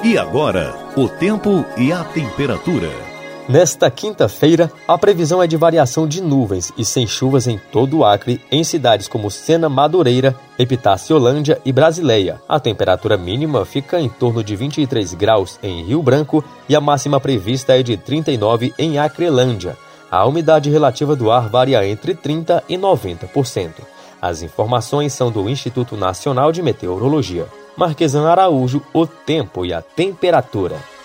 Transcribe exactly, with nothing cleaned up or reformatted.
E agora, o tempo e a temperatura. Nesta quinta-feira, a previsão é de variação de nuvens e sem chuvas em todo o Acre, em cidades como Sena, Madureira, Epitáciolândia e Brasileia. A temperatura mínima fica em torno de vinte e três graus em Rio Branco e a máxima prevista é de trinta e nove em Acrelândia. A umidade relativa do ar varia entre trinta por cento e noventa por cento. As informações são do Instituto Nacional de Meteorologia. Marquesan Araújo, o tempo e a temperatura.